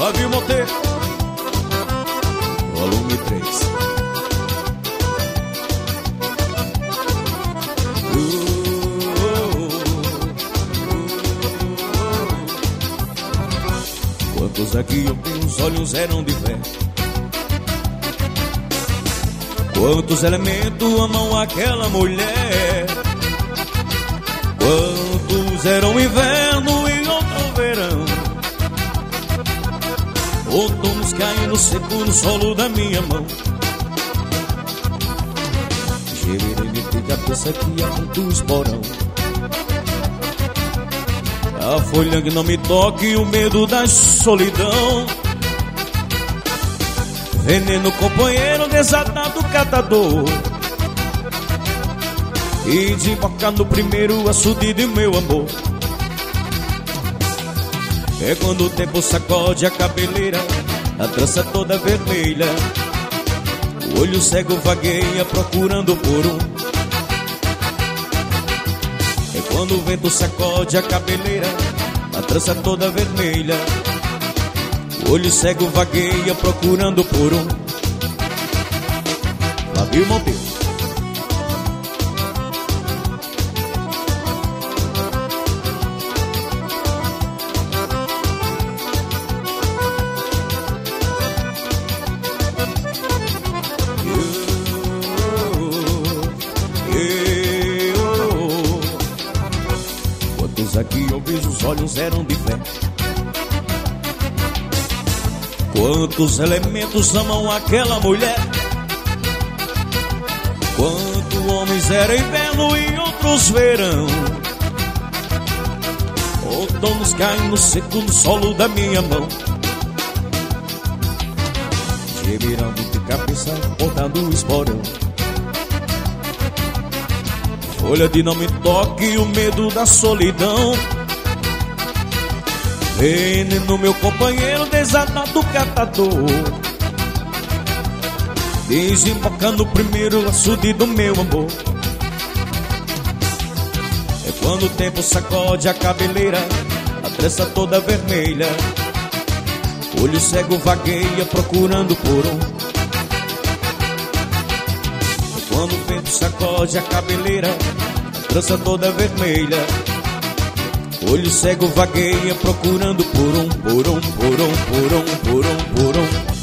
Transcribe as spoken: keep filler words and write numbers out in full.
Fábio Monteiro, volume três. Quantos aqui ontem os olhos eram de fé? Quantos elementos amam aquela mulher? Quantos eram inverno e outro verão? Outonos caindo seco no solo da minha mão. Gerereme de cabeça que aponta o esporão. A folha que não me toque, o medo da solidão. Veneno companheiro, desatado catador. E desembocar no primeiro açude de meu amor. É quando o tempo sacode a cabeleira, a trança toda vermelha. O olho cego vagueia procurando por um. É quando o vento sacode a cabeleira, a trança toda vermelha. O olho cego vagueia procurando por um. Fábio Monteiro. Quantos aqui ouvis os olhos eram de fé? Quantos elementos amam aquela mulher? Quantos homens eram inverno e outros verão? Outonos caem no seco no solo da minha mão. Gemirando de cabeça, botando o esporão. Folha de não me toque, o medo da solidão. Veneno meu companheiro, desatado catador. Desembocando o primeiro açude do meu amor. É quando o tempo sacode a cabeleira, a trança toda vermelha. Olho cego vagueia procurando por um. É quando o vento sacode a cabeleira, a trança toda vermelha. Olho cego vagueia procurando por um, por um, por um, por um, por um, por um.